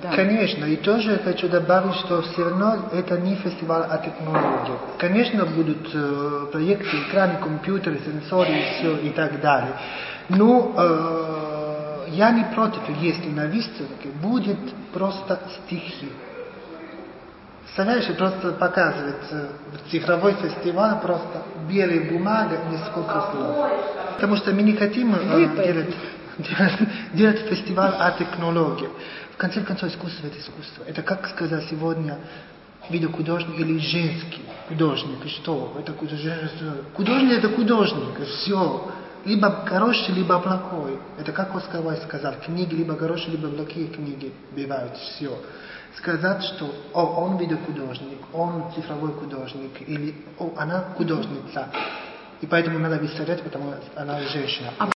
Да. Конечно, и тоже хочу добавить, что все равно это не фестиваль о технологиях. Конечно, будут проекты, экраны, компьютеры, сенсоры и все и так далее. Но я не против, если на выставке будет просто стихи. Представляешь, просто показывает цифровой фестиваль, просто белая бумага, несколько слов. Потому что мы не хотим делать фестиваль о технологиях. В конце концов, искусство – это искусство. Это, как сказать сегодня, видеохудожник или женский художник. Что? Это художник – это художник. Все. Либо хороший, либо плохой. Это как Оскар Уайльд сказал. Книги либо хорошие, либо плохие книги бывают. Все. Сказать, что он видеохудожник, он цифровой художник, или она художница. И поэтому надо выставлять, потому что она женщина.